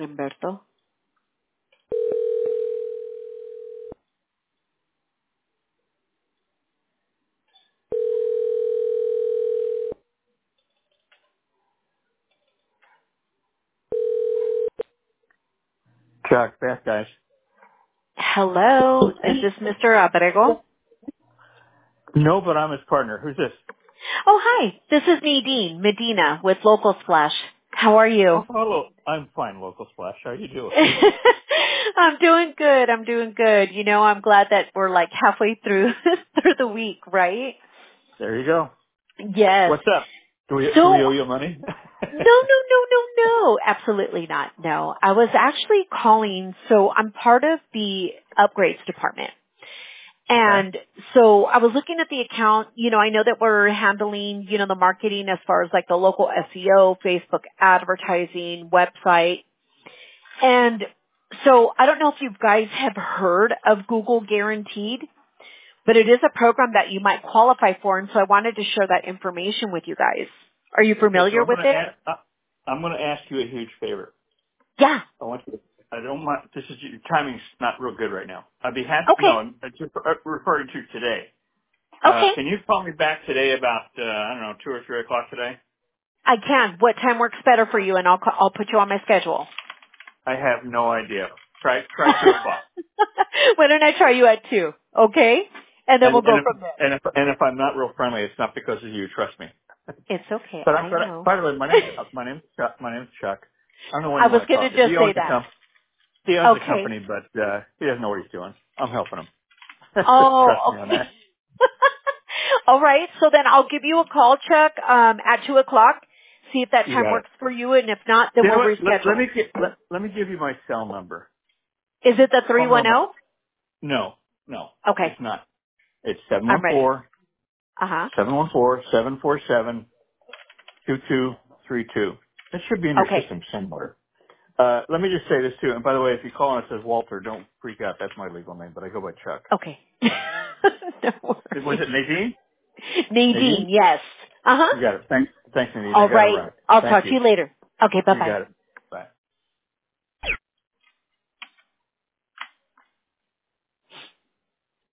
Humberto. Chuck, best guys. Hello, is this Mr. Abrego? No, but I'm his partner. Who's this? Oh, hi. This is Nadine Medina with Local Splash. How are you? Oh, hello. I'm fine, Local Splash. How you doing? I'm doing good. I'm doing good. You know, I'm glad that we're like halfway through through the week, right? There you go. Yes. What's up? Do we So owe you money? no. Absolutely not. No. I was actually calling, so I'm part of the upgrades department. Okay. And so I was looking at the account, you know, I know that we're handling, you know, the marketing as far as like the local SEO, Facebook advertising, website. And so I don't know if you guys have heard of Google Guaranteed, but it is a program that you might qualify for. And so I wanted to share that information with you guys. Are you Okay, so familiar with it? I'm gonna ask you a huge favor. Yeah. I want you. I don't want. This is your timing's not real good right now. I'd be happy. No, Okay. I'm just referring to today. Okay. Can you call me back today about I don't know 2 or 3 o'clock today? I can. What time works better for you? And I'll put you on my schedule. I have no idea. Try 2 o'clock. Why don't I try you at 2? Okay? And then And we'll and go if from there. and if I'm not real friendly, it's not because of you. Trust me. It's okay. But, I know. by the way, my name's Chuck. My name's Chuck. I don't know when I you was want to going to talk to. just say that. He owns the Okay. company, but he doesn't know what he's doing. I'm helping him. Trust Oh, me on okay. that. All right. So then I'll give you a call, Chuck, at 2 o'clock. See if that You time got it. works for you. And if not, then You know we'll what? reschedule. Let me give you my cell number. Is it the Oh no, 310? no, Okay. it's not. It's I'm ready. 714 Uh-huh. 714 747 2232. It should be in your Okay. system somewhere. Let me just say this too. And by the way, if you call and it says Walter, don't freak out. That's my legal name, but I go by Chuck. Okay. No Was worries. it Nadine? Nadine, Nadine? yes. Uh-huh. You got it. Thanks, Nadine. I All got to right. run. I'll Thank talk to you. you later. Okay, You bye-bye. got it.